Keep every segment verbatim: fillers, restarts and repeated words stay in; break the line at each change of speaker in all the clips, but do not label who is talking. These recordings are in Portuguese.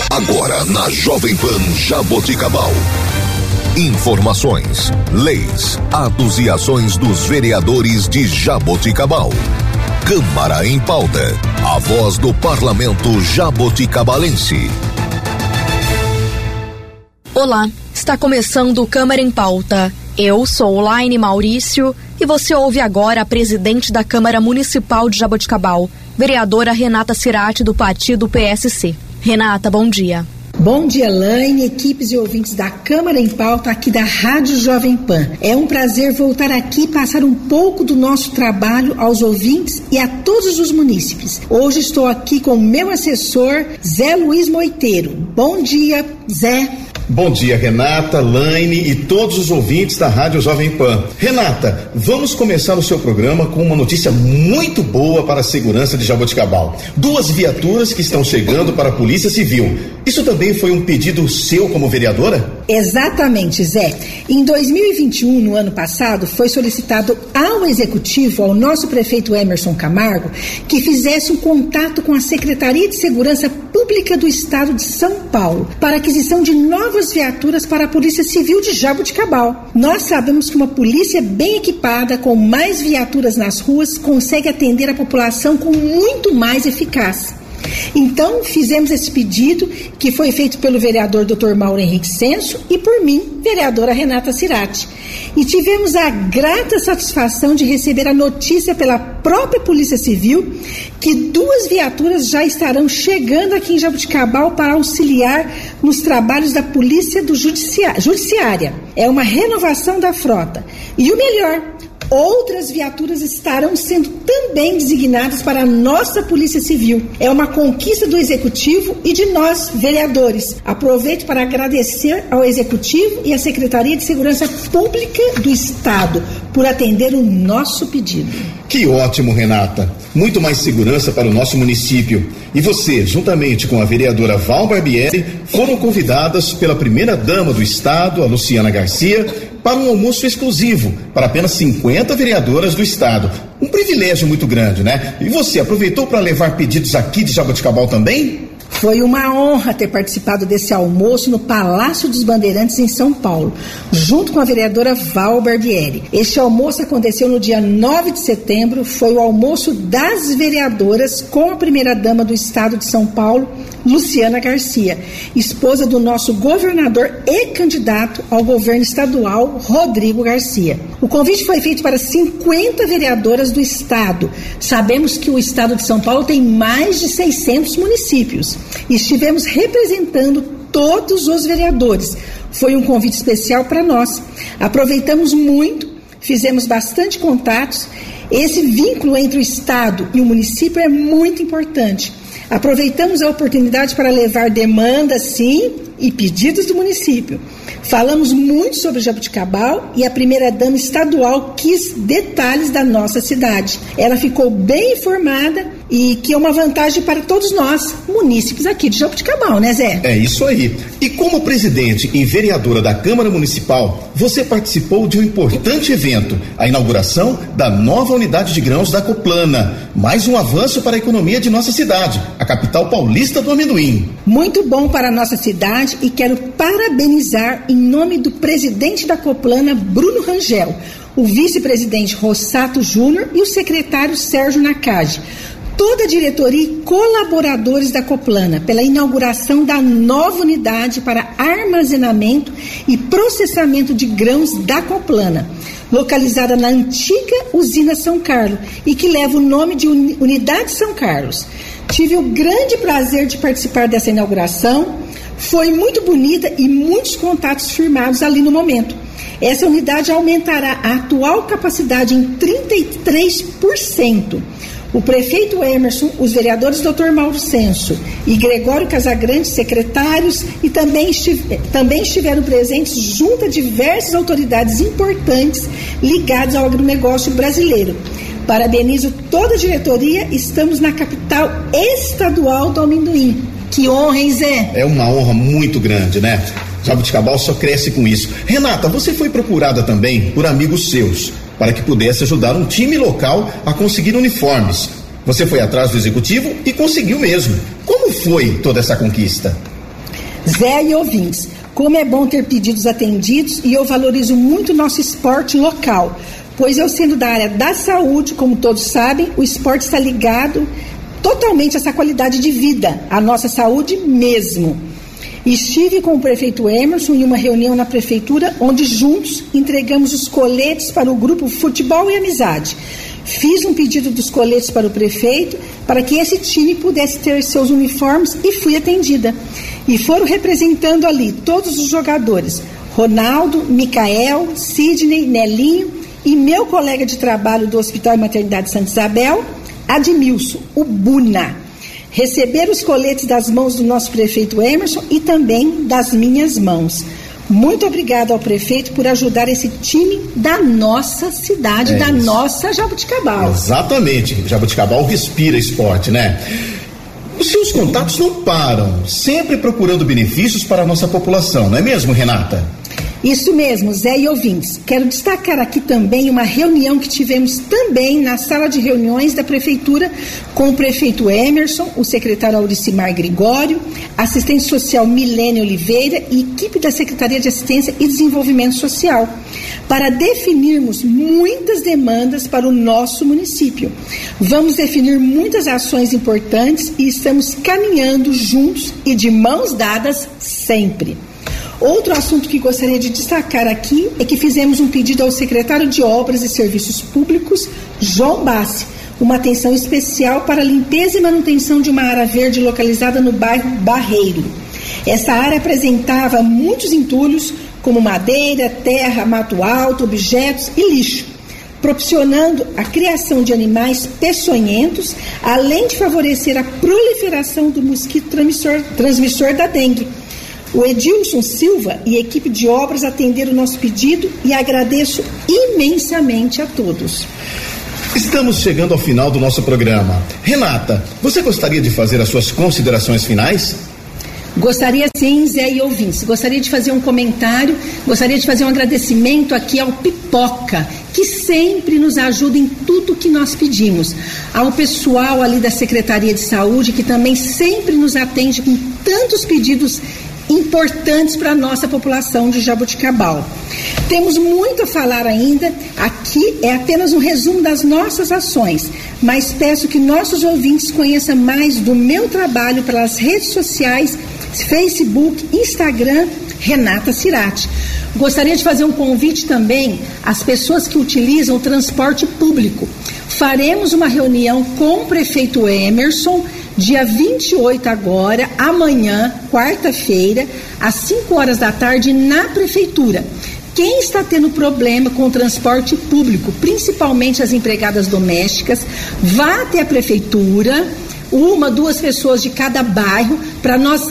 Agora na Jovem Pan Jaboticabal. Informações, leis, atos e ações dos vereadores de Jaboticabal. Câmara em Pauta. A voz do parlamento jaboticabalense.
Olá, está começando o Câmara em Pauta. Eu sou Laine Maurício e você ouve agora a presidente da Câmara Municipal de Jaboticabal, vereadora Renata Cirati, do partido P S C. Renata, bom dia.
Bom dia, Laine, equipes e ouvintes da Câmara em Pauta aqui da Rádio Jovem Pan. É um prazer voltar aqui e passar um pouco do nosso trabalho aos ouvintes e a todos os munícipes. Hoje estou aqui com o meu assessor, Zé Luiz Moiteiro. Bom dia, Zé.
Bom dia, Renata, Laine e todos os ouvintes da Rádio Jovem Pan. Renata, vamos começar o seu programa com uma notícia muito boa para a segurança de Jaboticabal. Duas viaturas que estão chegando para a Polícia Civil. Isso também foi um pedido seu como vereadora?
Exatamente, Zé. Em dois mil e vinte e um, no ano passado, foi solicitado ao Executivo, ao nosso prefeito Emerson Camargo, que fizesse um contato com a Secretaria de Segurança Pública do Estado de São Paulo para a aquisição de novas viaturas para a Polícia Civil de Jaboticabal. Nós sabemos que uma polícia bem equipada, com mais viaturas nas ruas, consegue atender a população com muito mais eficácia. Então, fizemos esse pedido, que foi feito pelo vereador doutor Mauro Henrique Senso e por mim, vereadora Renata Cirati. E tivemos a grata satisfação de receber a notícia pela própria Polícia Civil que duas viaturas já estarão chegando aqui em Jaboticabal para auxiliar nos trabalhos da Polícia do Judiciária. Judiciária. É uma renovação da frota. E o melhor, outras viaturas estarão sendo também designadas para a nossa Polícia Civil. É uma conquista do Executivo e de nós, vereadores. Aproveito para agradecer ao Executivo e à Secretaria de Segurança Pública do Estado por atender o nosso pedido.
Que ótimo, Renata. Muito mais segurança para o nosso município. E você, juntamente com a vereadora Val Barbieri, foram convidadas pela primeira-dama do Estado, a Luciana Garcia, para um almoço exclusivo para apenas cinquenta vereadoras do Estado. Um privilégio muito grande, né? E você aproveitou para levar pedidos aqui de Jaboticabal também?
Foi uma honra ter participado desse almoço no Palácio dos Bandeirantes, em São Paulo, junto com a vereadora Val Barbieri. Este almoço aconteceu no dia nove de setembro, foi o almoço das vereadoras com a primeira-dama do Estado de São Paulo, Luciana Garcia, esposa do nosso governador e candidato ao governo estadual, Rodrigo Garcia. O convite foi feito para cinquenta vereadoras do Estado. Sabemos que o Estado de São Paulo tem mais de seiscentos municípios. Estivemos representando todos os vereadores. Foi um convite especial para nós. Aproveitamos muito, fizemos bastante contatos. Esse vínculo entre o Estado e o município é muito importante. Aproveitamos a oportunidade para levar demandas, sim, e pedidos do município. Falamos muito sobre Jaboticabal e a primeira-dama estadual quis detalhes da nossa cidade. Ela ficou bem informada e que é uma vantagem para todos nós, munícipes aqui de Jaboticabal, né, Zé?
É isso aí. E como presidente e vereadora da Câmara Municipal, você participou de um importante evento, a inauguração da nova unidade de grãos da Coplana. Mais um avanço para a economia de nossa cidade, a capital paulista do amendoim.
Muito bom para a nossa cidade e quero parabenizar em nome do presidente da Coplana, Bruno Rangel, o vice-presidente Rossato Júnior e o secretário Sérgio Nakagi, toda a diretoria e colaboradores da Coplana pela inauguração da nova unidade para armazenamento e processamento de grãos da Coplana, localizada na antiga usina São Carlos e que leva o nome de Unidade São Carlos. Tive o grande prazer de participar dessa inauguração, foi muito bonita e muitos contatos firmados ali no momento. Essa unidade aumentará a atual capacidade em trinta e três por cento. O prefeito Emerson, os vereadores doutor Mauro Senso e Gregório Casagrande, secretários, e também, estive, também estiveram presentes junto a diversas autoridades importantes ligadas ao agronegócio brasileiro. Parabenizo toda a diretoria, estamos na capital estadual do amendoim. Que honra, hein, Zé?
É uma honra muito grande, né? Jaboticabal só cresce com isso. Renata, você foi procurada também por amigos seus para que pudesse ajudar um time local a conseguir uniformes. Você foi atrás do executivo e conseguiu mesmo. Como foi toda essa conquista?
Zé e ouvintes, como é bom ter pedidos atendidos e eu valorizo muito o nosso esporte local, pois eu sendo da área da saúde, como todos sabem, o esporte está ligado totalmente a essa qualidade de vida, a nossa saúde mesmo. Estive com o prefeito Emerson em uma reunião na prefeitura, onde juntos entregamos os coletes para o grupo Futebol e Amizade. Fiz um pedido dos coletes para o prefeito, para que esse time pudesse ter seus uniformes e fui atendida. E foram representando ali todos os jogadores, Ronaldo, Micael, Sidney, Nelinho e meu colega de trabalho do Hospital e Maternidade Santa Isabel, Admilson, o Buna. Receber os coletes das mãos do nosso prefeito Emerson e também das minhas mãos. Muito obrigado ao prefeito por ajudar esse time da nossa cidade, é da isso. nossa Jaboticabal.
Exatamente, Jaboticabal respira esporte, né? Os seus contatos não param, sempre procurando benefícios para a nossa população, não é mesmo, Renata?
Isso mesmo, Zé e ouvintes. Quero destacar aqui também uma reunião que tivemos também na sala de reuniões da prefeitura com o prefeito Emerson, o secretário Auricimar Gregório, assistente social Milene Oliveira e equipe da Secretaria de Assistência e Desenvolvimento Social, para definirmos muitas demandas para o nosso município. Vamos definir muitas ações importantes e estamos caminhando juntos e de mãos dadas sempre. Outro assunto que gostaria de destacar aqui é que fizemos um pedido ao secretário de Obras e Serviços Públicos, João Bassi, uma atenção especial para a limpeza e manutenção de uma área verde localizada no bairro Barreiro. Essa área apresentava muitos entulhos, como madeira, terra, mato alto, objetos e lixo, proporcionando a criação de animais peçonhentos, além de favorecer a proliferação do mosquito transmissor, transmissor da dengue. O Edilson Silva e a equipe de obras atenderam o nosso pedido e agradeço imensamente a todos.
Estamos chegando ao final do nosso programa. Renata, você gostaria de fazer as suas considerações finais?
Gostaria sim, Zé e ouvintes. Gostaria de fazer um comentário, gostaria de fazer um agradecimento aqui ao Pipoca, que sempre nos ajuda em tudo que nós pedimos. Ao pessoal ali da Secretaria de Saúde, que também sempre nos atende com tantos pedidos importantes para a nossa população de Jaboticabal. Temos muito a falar ainda, aqui é apenas um resumo das nossas ações, mas peço que nossos ouvintes conheçam mais do meu trabalho pelas redes sociais, Facebook, Instagram, Renata Cirati. Gostaria de fazer um convite também às pessoas que utilizam o transporte público. Faremos uma reunião com o prefeito Emerson, dia vinte e oito agora, amanhã, quarta-feira, às cinco horas da tarde, na prefeitura. Quem está tendo problema com o transporte público, principalmente as empregadas domésticas, vá até a prefeitura, uma, duas pessoas de cada bairro, para nós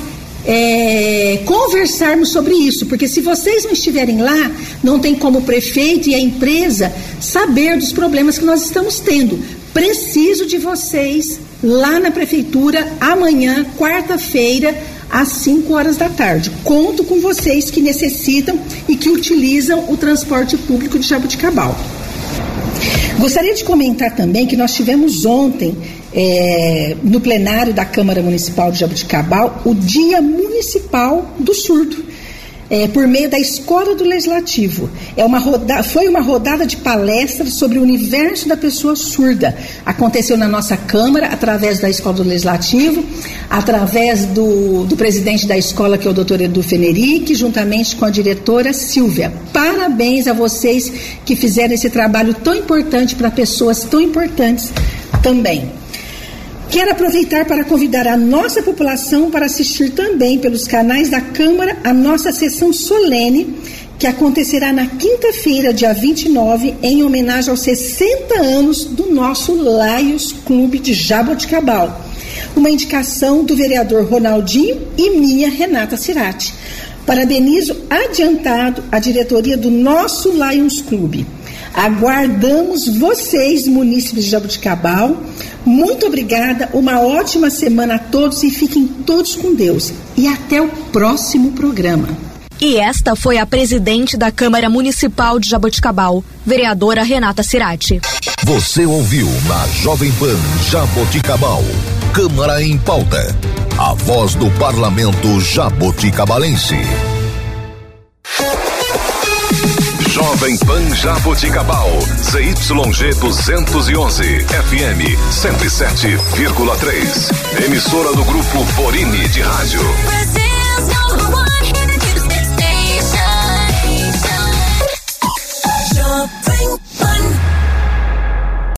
é, conversarmos sobre isso, porque se vocês não estiverem lá, não tem como o prefeito e a empresa saber dos problemas que nós estamos tendo. Preciso de vocês lá na prefeitura amanhã, quarta-feira, às cinco horas da tarde. Conto com vocês que necessitam e que utilizam o transporte público de Jaboticabal. Gostaria de comentar também que nós tivemos ontem, é, no plenário da Câmara Municipal de Jaboticabal, o Dia Municipal do Surdo. É, por meio da Escola do Legislativo. É uma roda, foi uma rodada de palestras sobre o universo da pessoa surda. Aconteceu na nossa Câmara, através da Escola do Legislativo, através do, do presidente da escola, que é o doutor Edu Fenerick, juntamente com a diretora Silvia. Parabéns a vocês que fizeram esse trabalho tão importante para pessoas tão importantes também. Quero aproveitar para convidar a nossa população para assistir também pelos canais da Câmara a nossa sessão solene, que acontecerá na quinta-feira, dia vinte e nove, em homenagem aos sessenta anos do nosso Lions Clube de Jaboticabal. Uma indicação do vereador Ronaldinho e minha, Renata Cirati. Parabenizo adiantado a diretoria do nosso Lions Clube. Aguardamos vocês, munícipes de Jaboticabal. Muito obrigada, uma ótima semana a todos e fiquem todos com Deus. E até o próximo programa.
E esta foi a presidente da Câmara Municipal de Jaboticabal, vereadora Renata Cirati.
Você ouviu na Jovem Pan Jaboticabal, Câmara em Pauta. a voz do parlamento jaboticabalense. Jovem Pan Jaboticabal, Z Y G duzentos e onze, F M cento e sete vírgula três. Emissora do Grupo Borini de Rádio.